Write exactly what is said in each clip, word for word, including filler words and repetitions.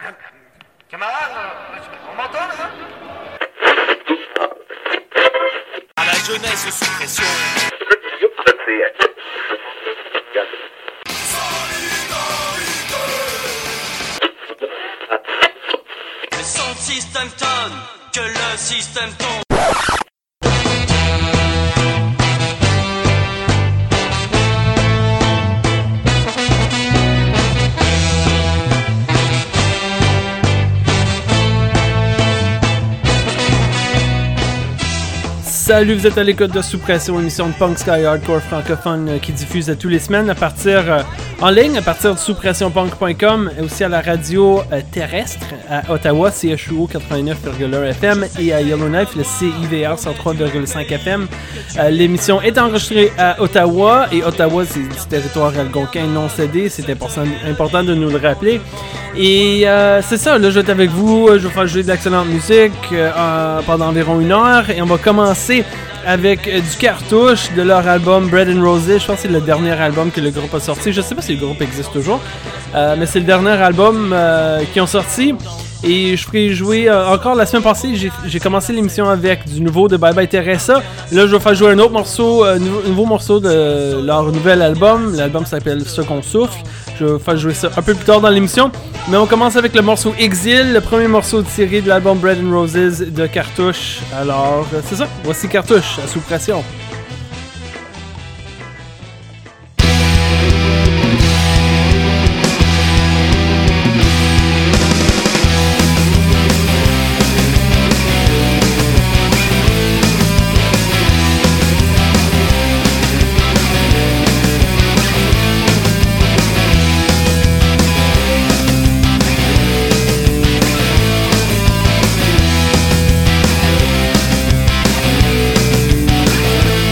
Camarade, on m'entend là? À la jeunesse sous pression. C'est sans système tonne que le système tombe. Salut, vous êtes à l'écoute de Sous Pression, émission de punk sky hardcore francophone euh, qui diffuse tous les semaines à partir euh, en ligne, à partir de sous pression punk point com et aussi à la radio euh, terrestre à Ottawa, C H U O quatre-vingt-neuf virgule un F M et à Yellowknife, le C I V R cent trois virgule cinq F M. Euh, l'émission est enregistrée à Ottawa et Ottawa, c'est du territoire algonquin non cédé, c'est important, important de nous le rappeler. Et euh, c'est ça, là je vais être avec vous, je vais faire jouer de l'excellente musique euh, pendant environ une heure et on va commencer avec euh, du Cartouche de leur album Bread and Roses. Je pense que c'est le dernier album que le groupe a sorti. Je sais pas si le groupe existe toujours, euh, mais c'est le dernier album euh, qu'ils ont sorti. Et je ferai jouer, euh, encore la semaine passée, j'ai, j'ai commencé l'émission avec du nouveau de Bye Bye Teresa. Là, je vais faire jouer un autre morceau, un euh, nouveau, nouveau morceau de leur nouvel album. L'album s'appelle Ce qu'on souffle. Je vais faire jouer ça un peu plus tard dans l'émission. Mais on commence avec le morceau Exil, le premier morceau tiré de l'album Bread and Roses de Cartouche. Alors, c'est ça. Voici Cartouche, à Sous Pression. We'll be right back.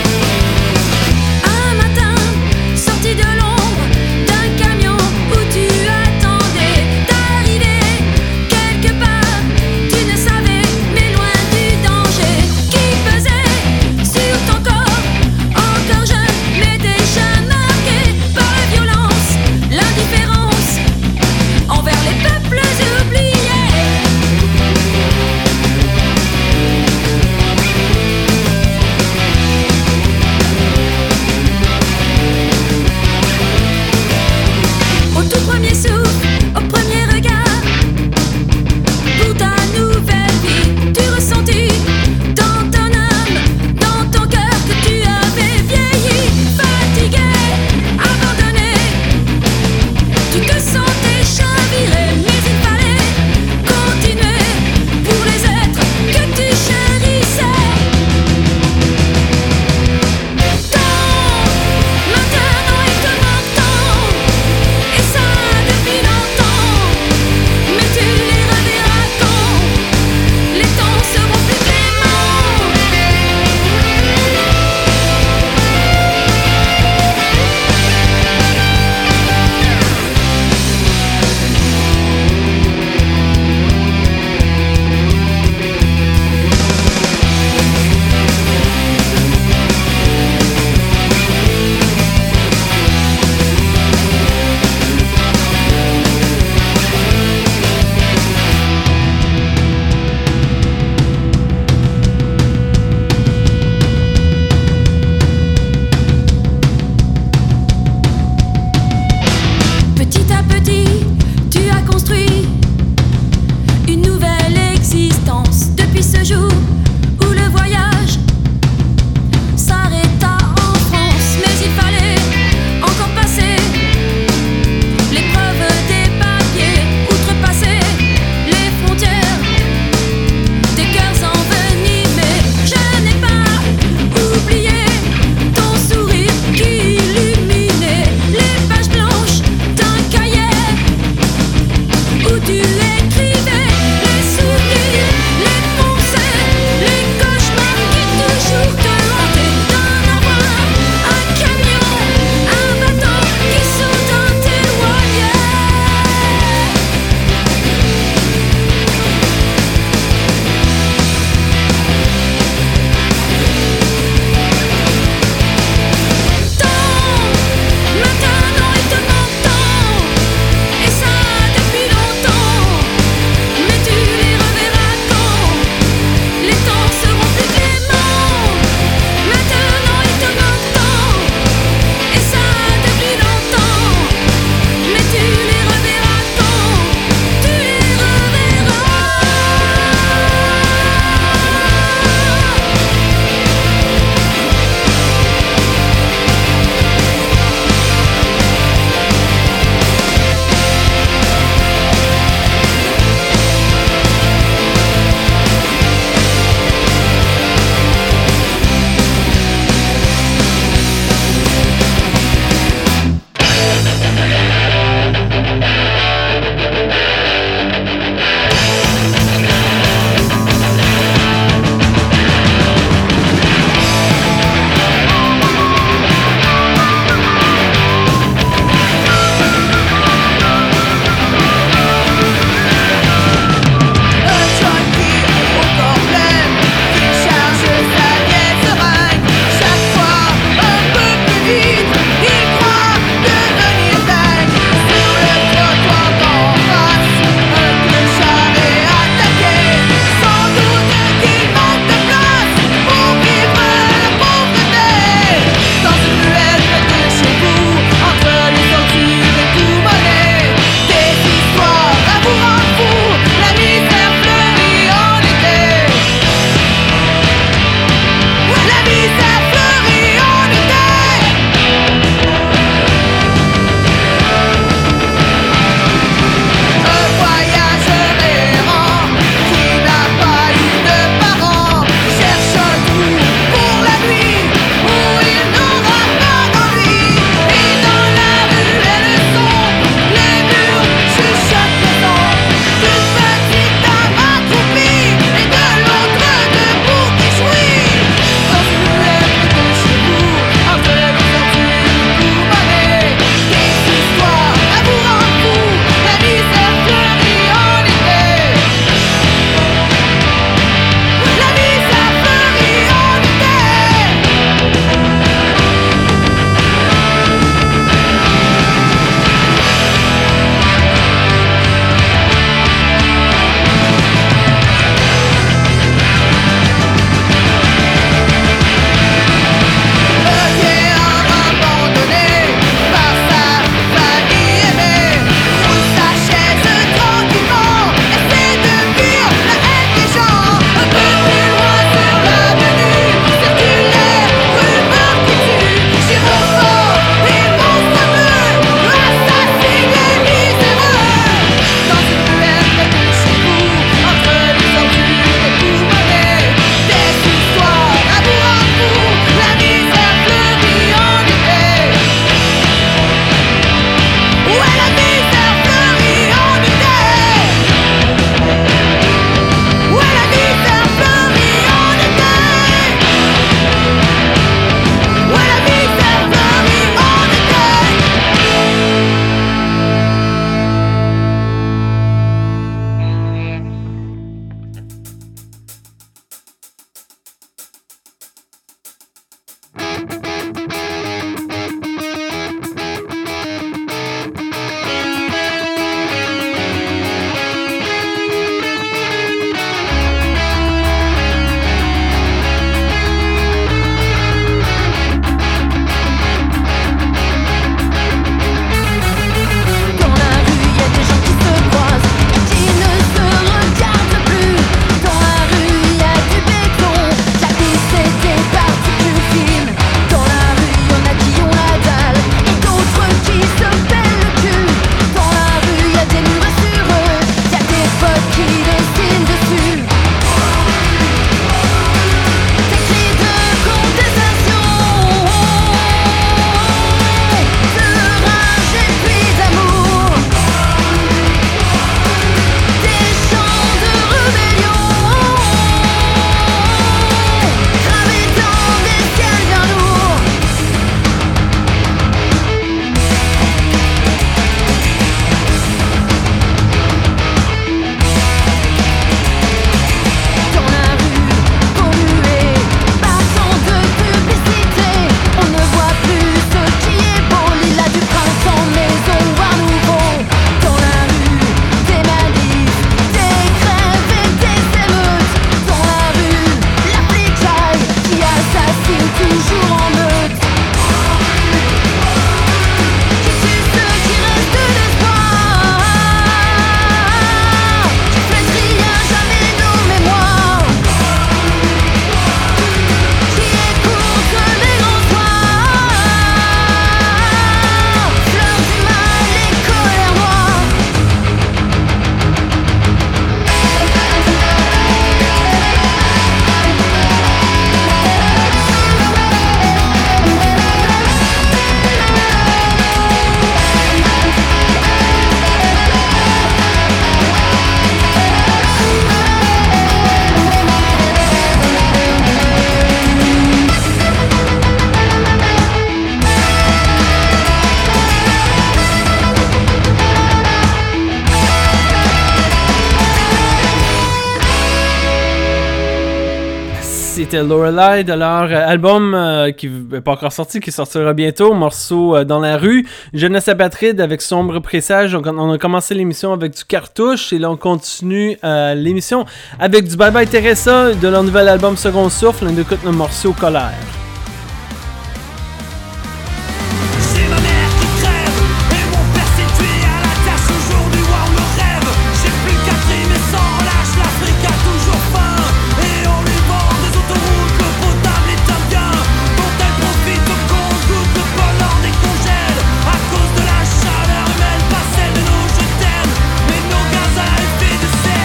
C'était Lorelei de leur euh, album euh, qui n'est pas encore sorti, qui sortira bientôt, morceau euh, dans la rue. Jeunesse apatride avec Sombre Présage. On, on a commencé l'émission avec du Cartouche et là on continue euh, l'émission avec du Bye Bye Teresa de leur nouvel album Second Souffle. On écoute le morceau Colère.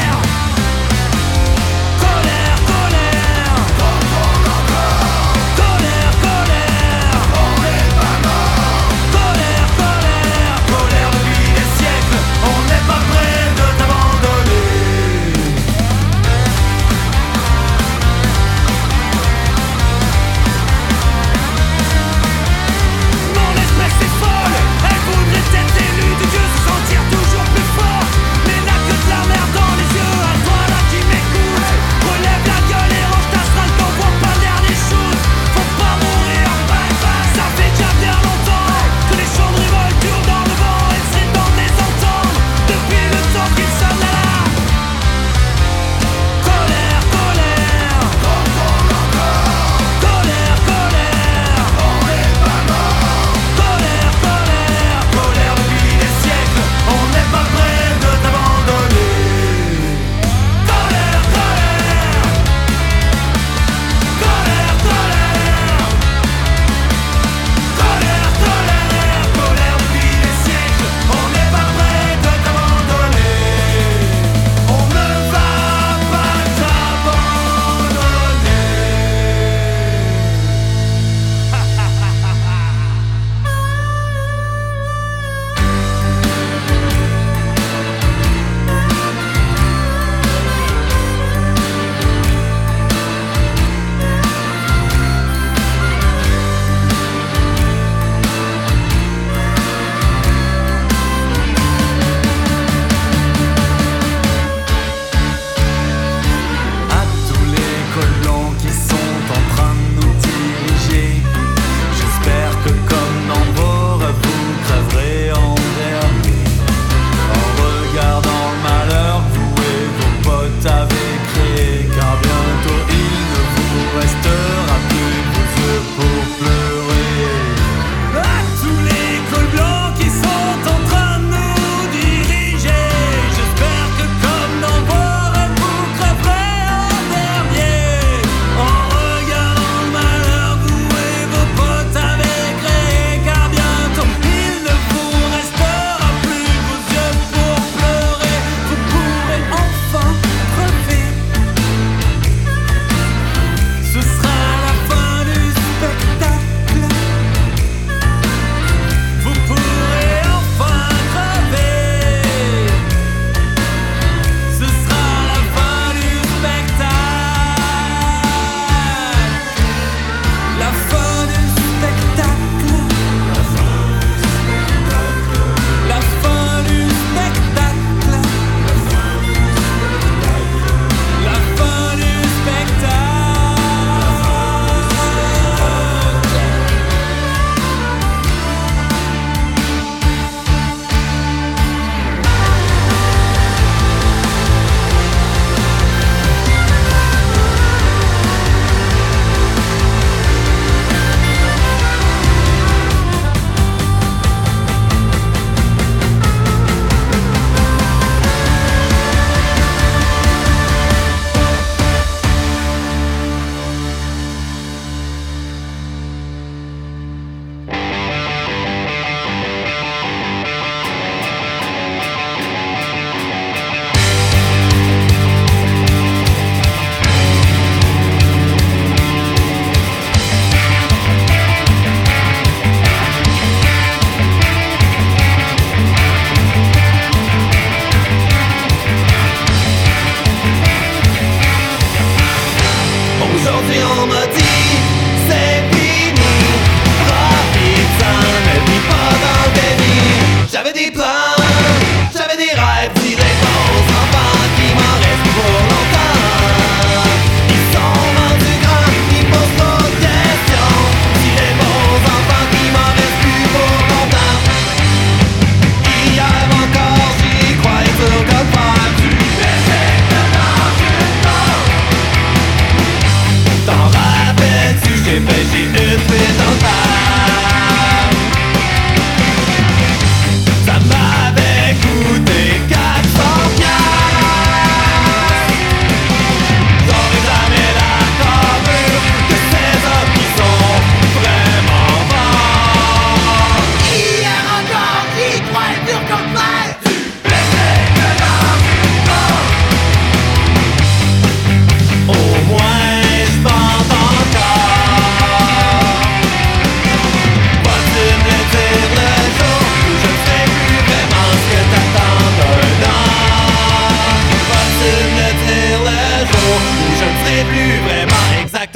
Colère, colère,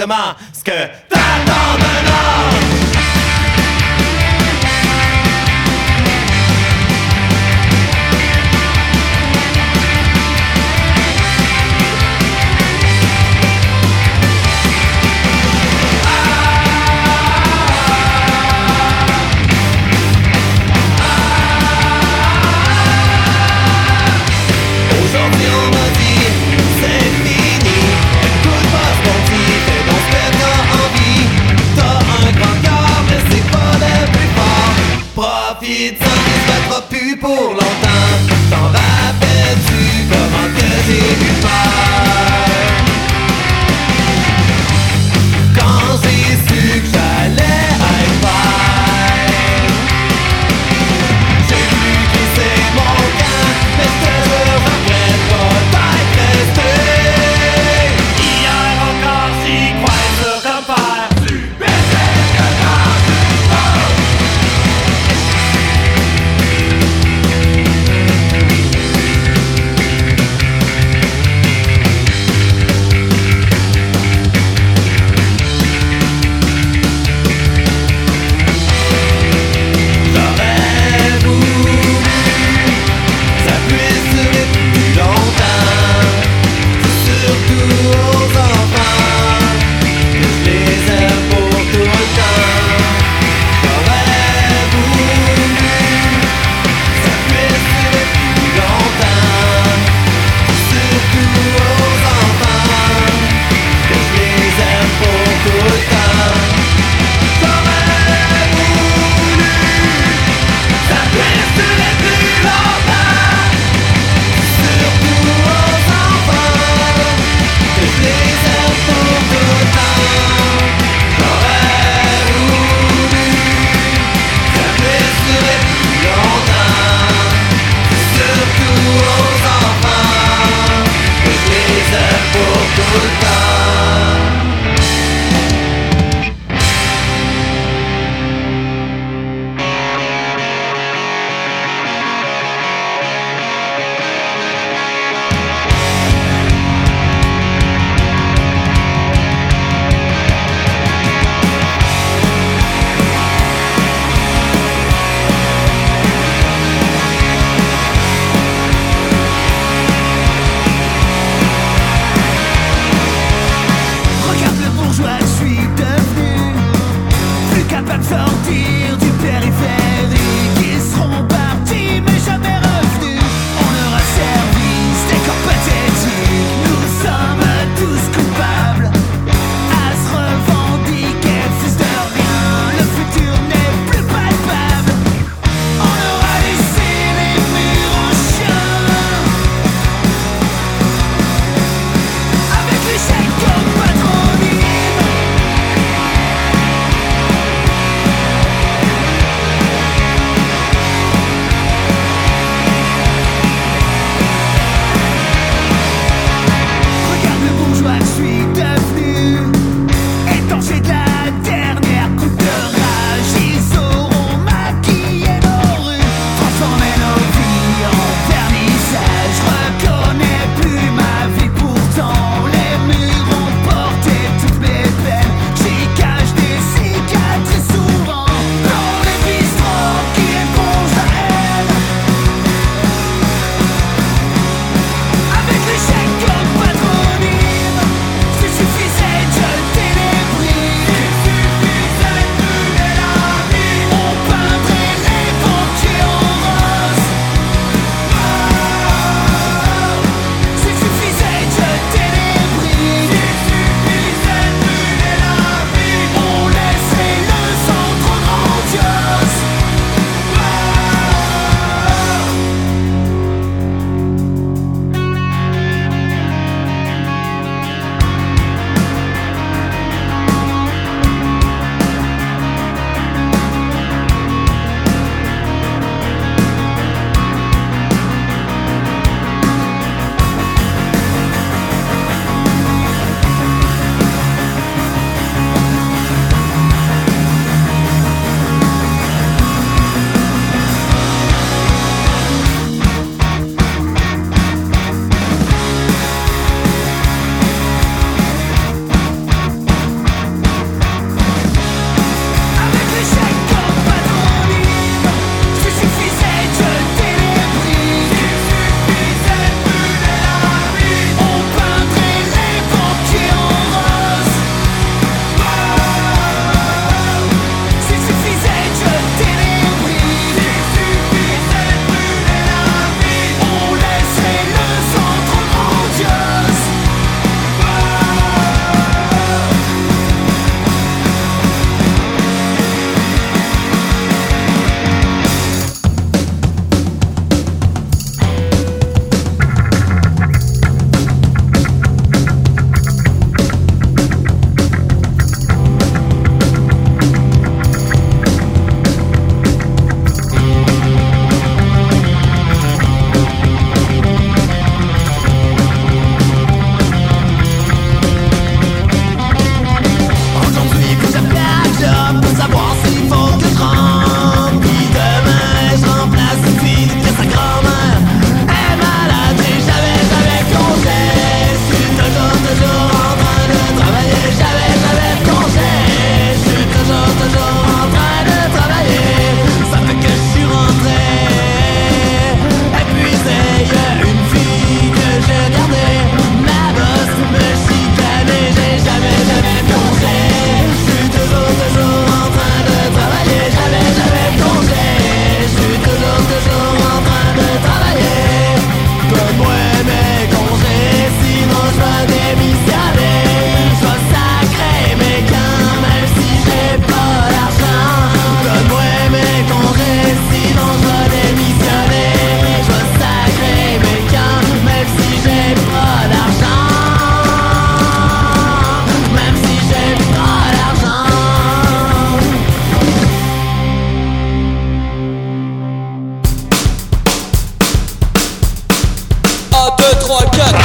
exactement ce que t'attends maintenant. Aujourd'hui on m'a dit c'est fini. Écoute pas ce qu'on dit, fais donc ce que t'as envie. T'as un grand cœur. trois, quatre.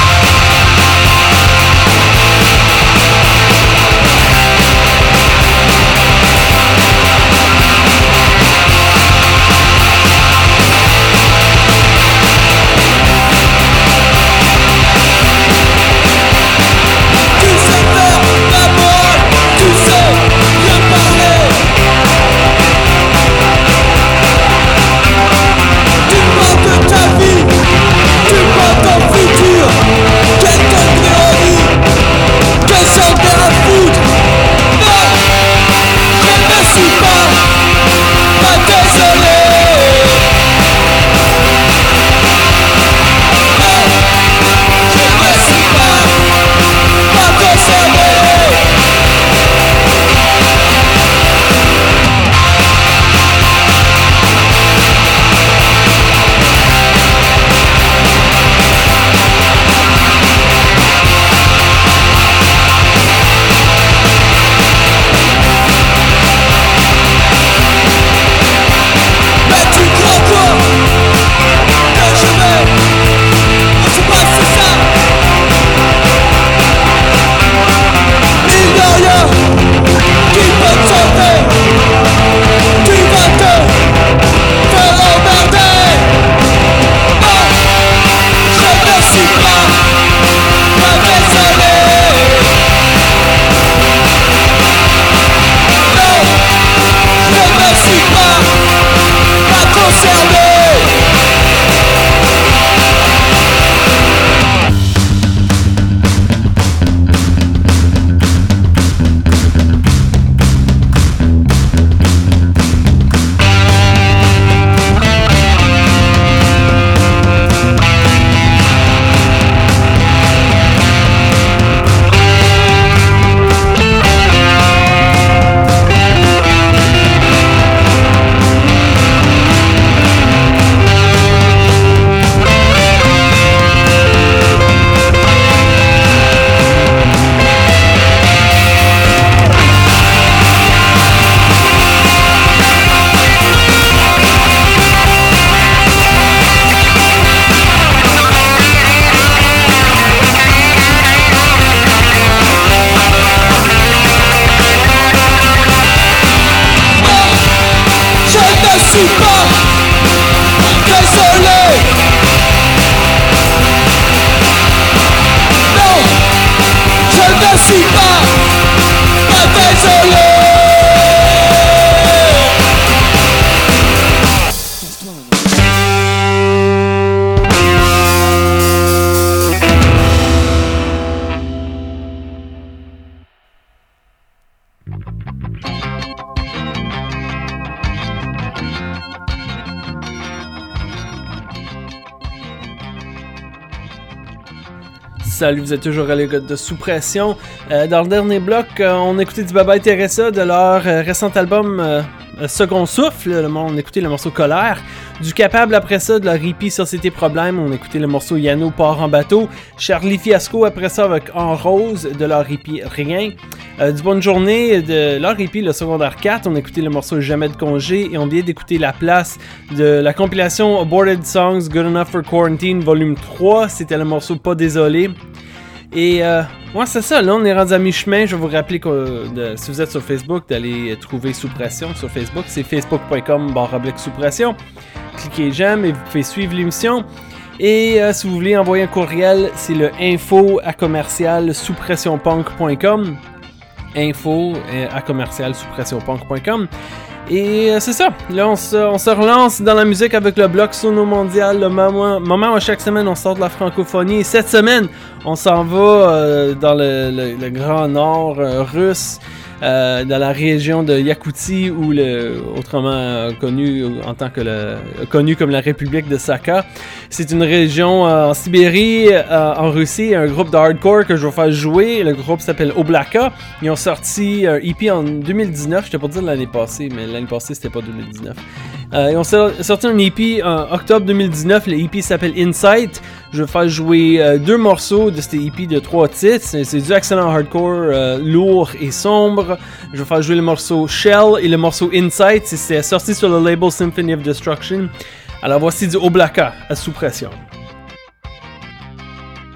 Salut, vous êtes toujours à l'écoute de Sous Pression. Euh, dans le dernier bloc, euh, on a écouté du Bye Bye Teresa de leur euh, récent album euh, Second Souffle. Le, on a écouté le morceau Colère. Du Capable après ça, de leur E P Société Problème, on a écouté le morceau Yano part en bateau. Charlie Fiasco après ça avec En Rose de leur E P Rien. Euh, du Bonne Journée de leur E P le secondaire quatre, on a écouté le morceau Jamais de congé et on vient d'écouter La Place de la compilation Aborted Songs Good Enough for Quarantine volume trois, c'était le morceau Pas Désolé. Et euh, ouais, c'est ça, là on est rendu à mi-chemin. Je vais vous rappeler que de, si vous êtes sur Facebook, d'aller trouver Sous Pression sur Facebook, c'est facebook point com barre oblique Sous Pression. Cliquez j'aime et vous pouvez suivre l'émission. Et euh, si vous voulez envoyer un courriel, c'est le info à commercial sous pression punk point com. Info à commercial sous pression punk point com. Et euh, c'est ça, là on se, on se relance dans la musique avec le bloc Sono Mondial, le moment, moment où chaque semaine on sort de la francophonie. Et cette semaine, on s'en va euh, dans le, le, le grand nord euh, russe, euh, dans la région de Yakoutie, ou le, autrement euh, connu en tant que le, connu comme la République de Sakha. C'est une région euh, en Sibérie, euh, en Russie, un groupe de hardcore que je vais faire jouer. Le groupe s'appelle Oblaka. Ils ont sorti un E P en deux mille dix-neuf, je t'ai pas dit l'année passée, mais l'année passée c'était pas deux mille dix-neuf. Euh, ils ont sorti un E P en octobre deux mille dix-neuf, le E P s'appelle Insight. Je vais faire jouer euh, deux morceaux de cet E P de trois titres. C'est, c'est du excellent hardcore, euh, lourd et sombre. Je vais faire jouer le morceau Shell et le morceau Insight. C'est, c'est sorti sur le label Symphony of Destruction. Alors voici du Oblaka à Sous Pression.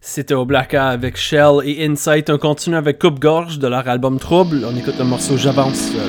C'était Oblaka avec Shell et Insight. On continue avec Coupe-Gorge de leur album Trouble. On écoute le morceau J'avance seul.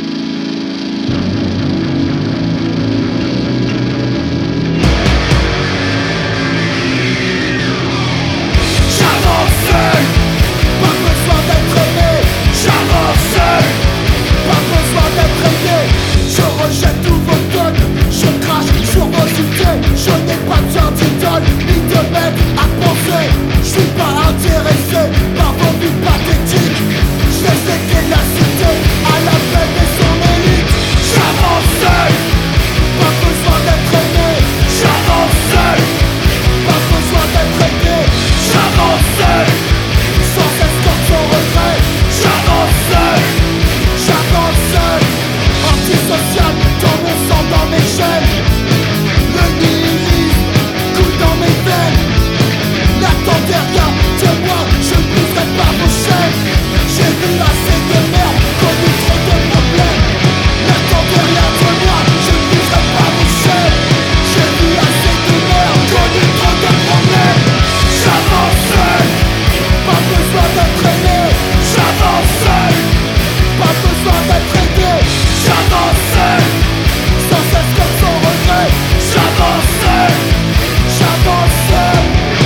Je n'ai pas besoin d'idole, ni de m'aide à penser. Je suis pas intéressé par vos vies pathétiques. Je sais que la cité à la peine de son élite. J'avance seul, pas besoin d'être aimé. J'avance seul, pas besoin d'être aimé. J'avance seul, sans cesse comme son regret. J'avance seul, j'avance seul. Antisocial dans mon sang, dans mes chaînes. Le nihilisme coule dans mes veines. N'attendez rien de moi, je ne briserai pas vos chaînes. J'ai vu assez de merde, connu trop de problèmes. N'attendez rien de moi, je ne briserai pas vos chaînes. J'ai vu assez de merde, connu trop de problèmes. J'avance seul, pas besoin d'être aimé. J'avance seul, pas besoin d'être aidé. J'avance seul, sans cesse comme son regret. J'avance seul, j'avance seul.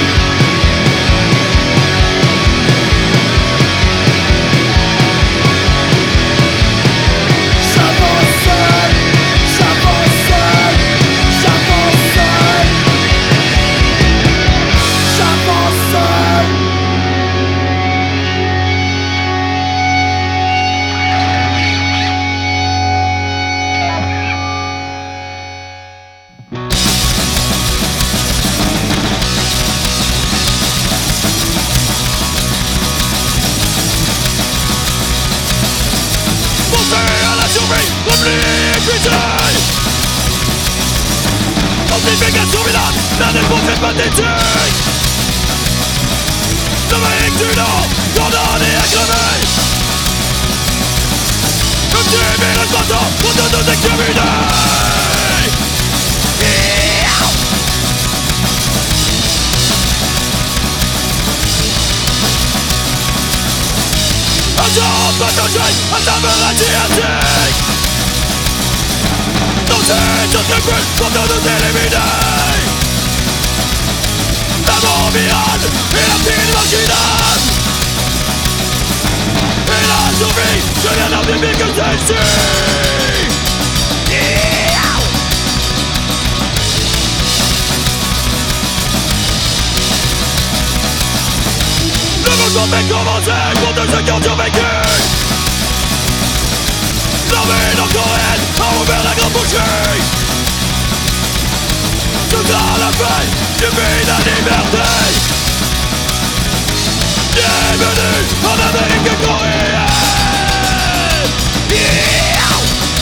J'avance seul, j'avance seul, j'avance seul. J'avance seul. Penser à la survie, l'oubli et cuisiner. Amplification village, la réponse est pathétique. L'Amérique du Nord, condamné à crever. Comme tu es bien le bâton, pour te nous exterminer. Yeah. Un jour passager, un table radiatique. Dans cette entreprise, pour te nous éliminer. La mort virale et la pile marginale. Et la survie, je viens d'amplifier que celle-ci. Yeah. Le mouvement fait commencer pour tous ceux qui ont survécu. L'armée nord-coréenne a ouvert la grande boucherie. Ce sera la paix du pays de la liberté. Bienvenue en Amérique coréenne. Yeah.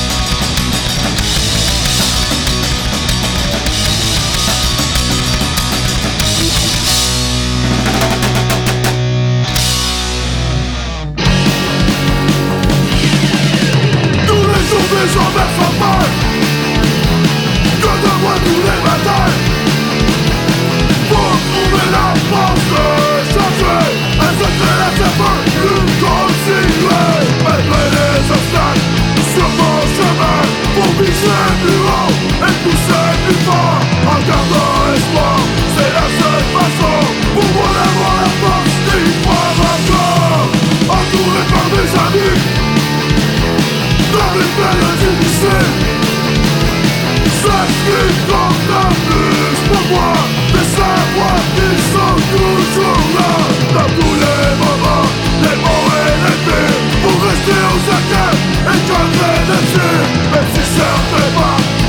Tous les jours des gens versent en mal. Que de moi tous les matins. Pour trouver la force de changer. Un secret à sa fin, nous continuer. Malgré les obstacles, sur mon chemin. Pour viser plus haut et pousser plus fort. En gardant espoir, c'est la seule façon. Pour moi d'avoir la force d'y croire encore. Entouré par mes amis. Dans une période difficile. C'est ce qui compte le plus pour moi. De savoir qu'ils sont toujours là. Dans tous les moments, les bons et les pires. Pour rester aux accueils et cadrer dessus. Même si certains pas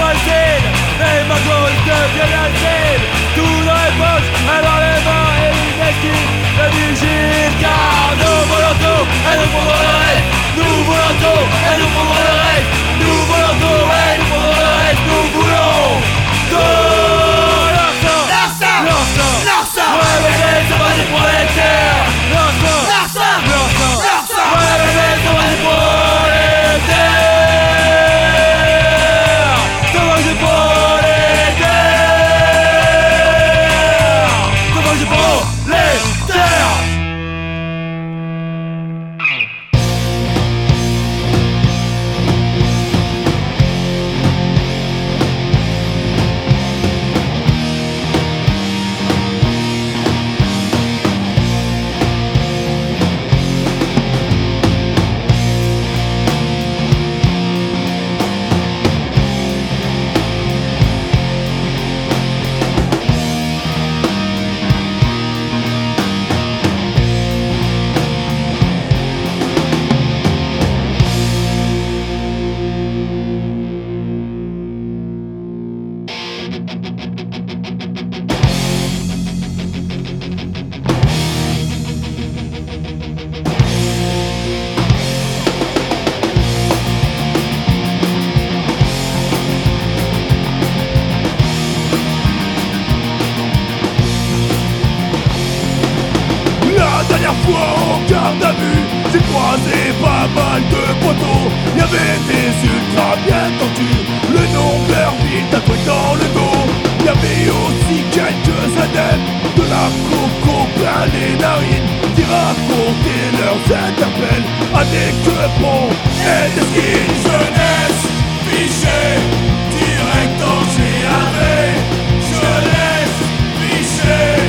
l'asile, les magos deviennent l'asile. Tout dans les poches, alors les mains et les équipes de vigile. Car nous volons tout et nous prendrons le reste. Nous volons tout et nous prendrons le reste. Nous volons tout et nous prendrons le reste. Nous voulons tout. Larsa, Larsa, Larsa, Larsa, ouais bébé, ça va des prolétaires. Larsa, Larsa, Larsa, Larsa, ouais bébé, ça va des prolétaires. Ça va des prolétaires. Ça va des prolétaires. La dernière fois en garde à vue, j'ai croisé pas mal de poteaux. Y'avait des ultras bien tendus, le nom de leur ville tatoué dans le dos. Y'avait aussi quelques adeptes de la coco plein les narines, qui racontaient leurs interpelles à des quepons et des skins. Jeunesse, fichée, direct en G A V. Jeunesse, fichée.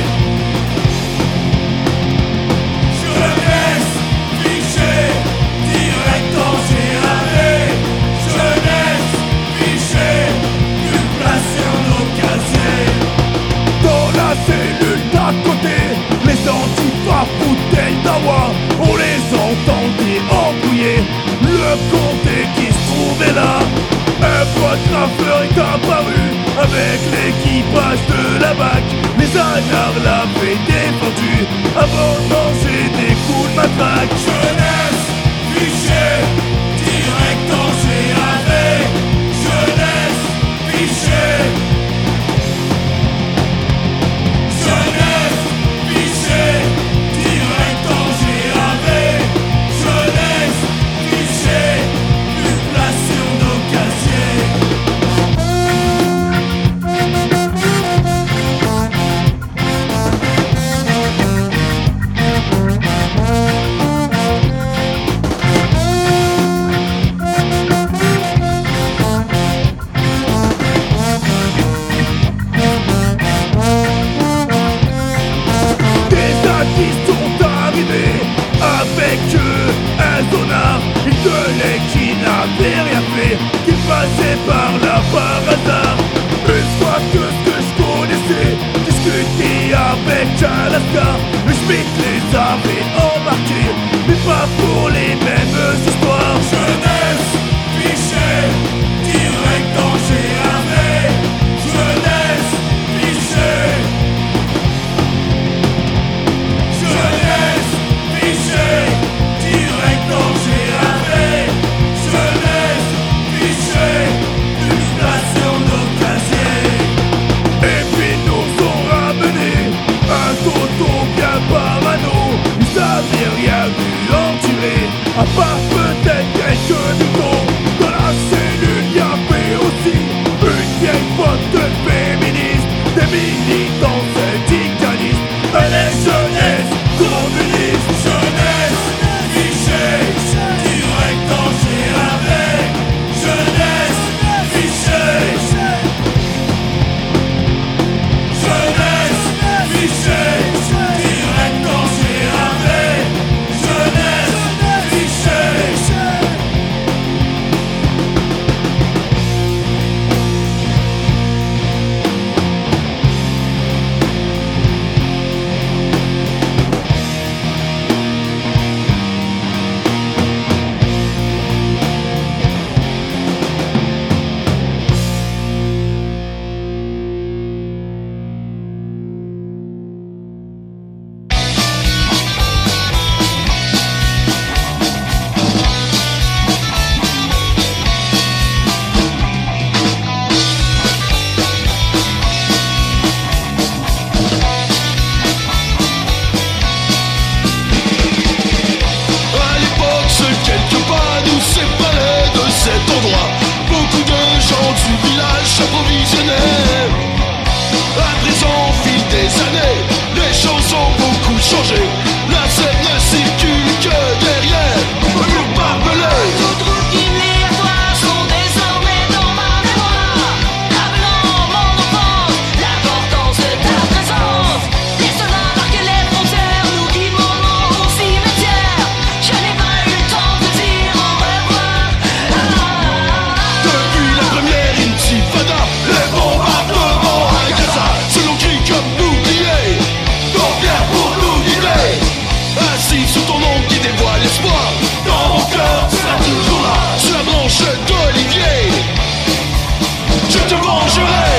Jeunesse, fichée, direct en G A V. Jeunesse, fichée, une place sur nos casiers. Dans la cellule d'à côté, les antifas foutaient le dawa. On les entendait embrouiller, le comté qui se trouvait là. Un pote graffeur est apparu avec l'équipage de la B A C. Les agnards l'avaient défendu avant de manger des coups de matraque. Jeunesse, fichée, direct en G A V. Jeunesse, fichée. Jeunesse, fichée, direct en G A V. Jeunesse, fichée, une place sur nos casiers. danger. La scène ne circule que derrière le mur barbelé. Toutes routes qui lient à toi sont désormais dans ma mémoire, rappelant mon enfance, l'importance de ta présence. Les soldats marquent les frontières, nous guident mon nom au cimetière. Je n'ai pas eu le temps de dire au revoir. Ah, ah, ah. Depuis la première intifada, les bombardements à Gaza se l'ont crie comme bouclier. Nos pierres pour nous guider. Assis sous ton ombre qui dévoile l'espoir, dans mon cœur tu seras toujours là, sur la branche d'olivier. Je te vengerai.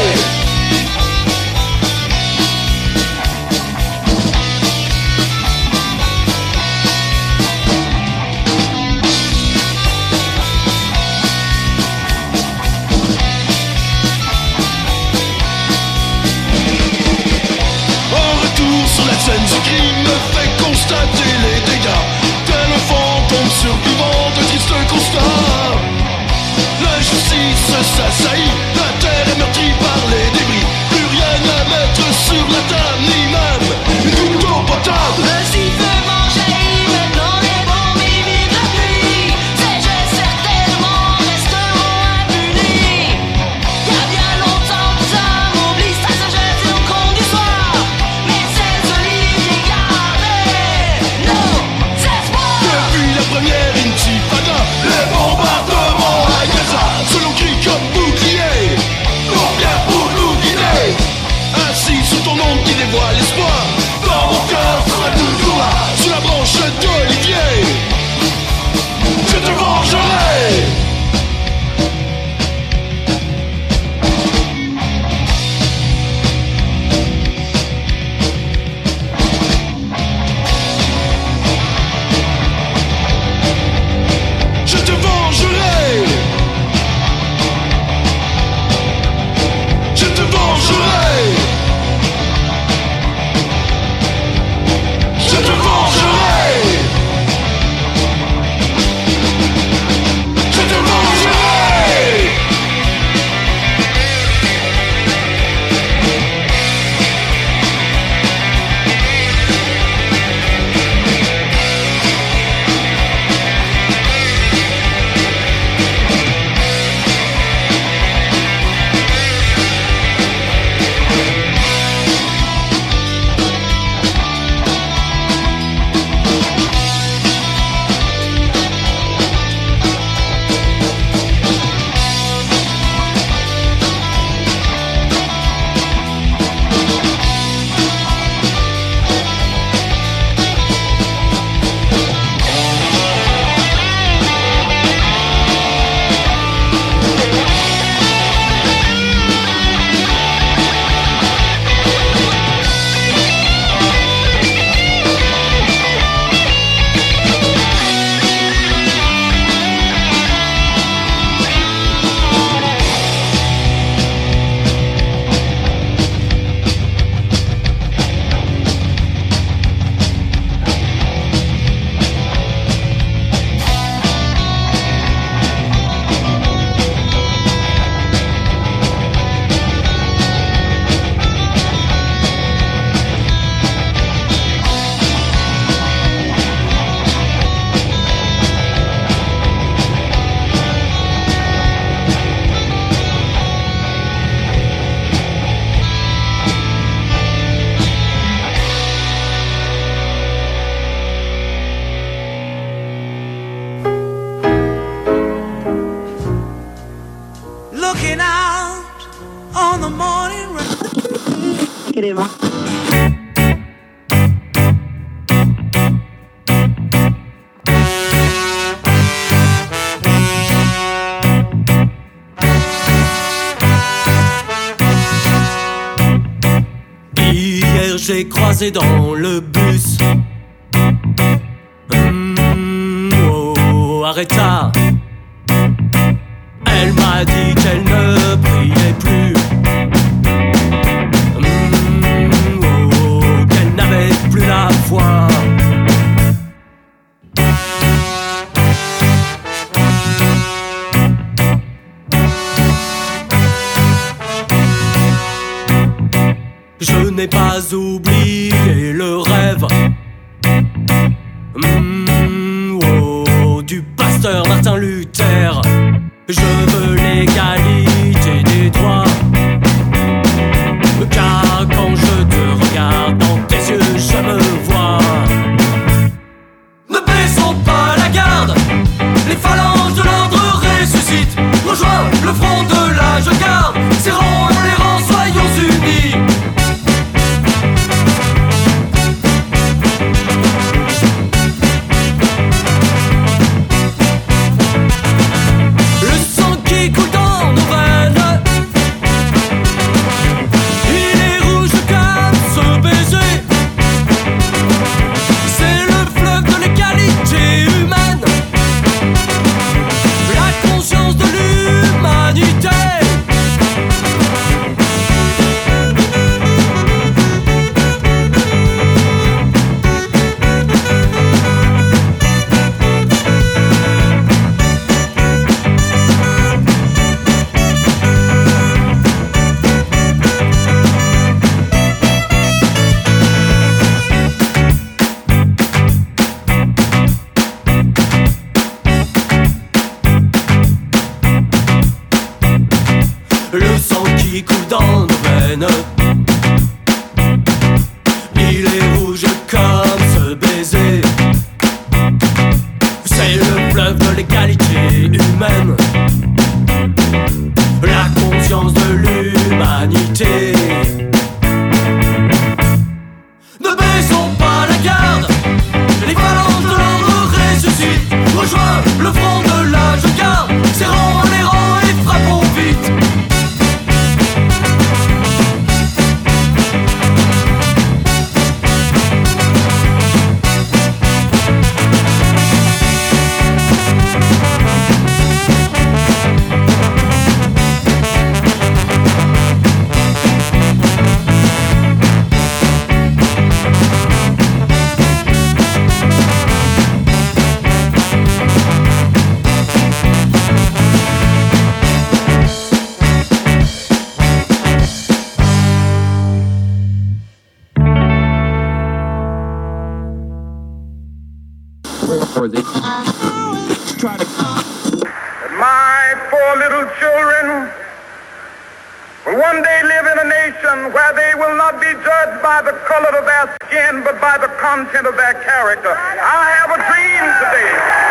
Un retour sur la scène du crime me fait constater les dégâts. Tel un fantôme survivant de tristes constats. L'injustice s'assaillit, la terre est meurtrie par les débris. Plus rien à mettre sur la table, ni même une goutte d'eau potable. Le sifflement jaillit, maintenant les bombes imitent la pluie. Ces gestes certainement resteront impunis. Y'a bien longtemps que ça m'oublie sa sagesse et nos contes du soir. Mais ces oliviers gardaient nos espoirs. Depuis la première intifada, les bombardements à Gaza se l'ont crie comme bouclier. Nos pierres pour nous guider. Assis sous ton ombre qui dévoile l'espoir, dans mon cœur sera toujours là, sous la branche d'olivier. Je te vengerai. Je te vengerai. Je te vengerai. Je te vengerai. Je te vengerai. Looking out on the morning rain. Hier j'ai croisé dans le bus mmh, oh, arrêta. Elle m'a dit qu'elle ne priait plus mmh, oh, qu'elle n'avait plus la foi. Je n'ai pas oublié le rêve Je veux l'égalité des droits, car quand je te regarde dans tes yeux, je me vois. Ne baissons pas la garde, les phalanges de l'ordre ressuscitent. Rejoins le front de la Jogarde, serrons les rangs, soyons unis. Le sang qui coule dans nos veines, il est rouge comme ce baiser. C'est le fleuve de l'égalité humaine, la conscience de l'humanité. Le sang qui coule dans nos veines, il est rouge comme ce baiser. C'est le fleuve de l'égalité humaine, la conscience de l'humanité. Ne baissons pas la garde, les phalanges de l'ordre ressuscitent. Rejoins le front de la Jogarde, serrons les rangs et frappons vite. My poor little children will one day live in a nation where they will not be judged by the color of their skin, but by the content of their character. I have a dream today.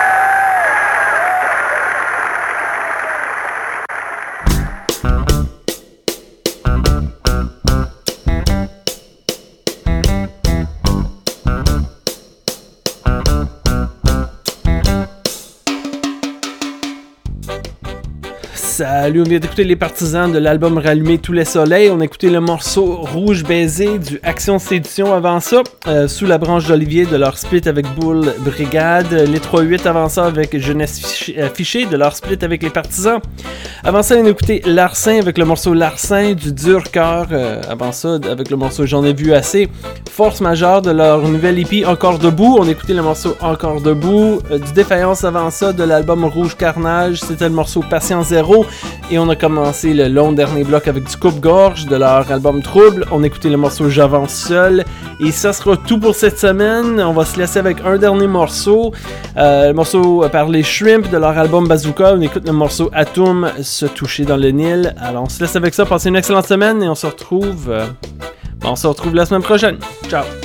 Salut, on vient d'écouter les partisans de l'album Rallumer tous les soleils. On a écouté le morceau Rouge Baiser du Action Séduction avant ça, euh, Sous la branche d'Olivier de leur split avec Bull Brigade, les trois huit avant ça avec Jeunesse Fichée de leur split avec les partisans. Avant ça, on a écouté Larcin avec le morceau Larcin du Dur Cœur, euh, avant ça avec le morceau J'en ai vu assez. Force Majeure de leur nouvelle E P Encore Debout, on a écouté le morceau Encore Debout, euh, du Défaillance avant ça de l'album Rouge Carnage, c'était le morceau Patient Zéro. Et on a commencé le long dernier bloc avec du Coupe-Gorge de leur album Trouble. On a écouté le morceau J'avance seul. Et ça sera tout pour cette semaine. On va se laisser avec un dernier morceau. Euh, le morceau par les Shrimp de leur album Bazooka. On écoute le morceau Atom se toucher dans le Nil. Alors on se laisse avec ça. Passez une excellente semaine et on se retrouve... Euh, on se retrouve la semaine prochaine. Ciao!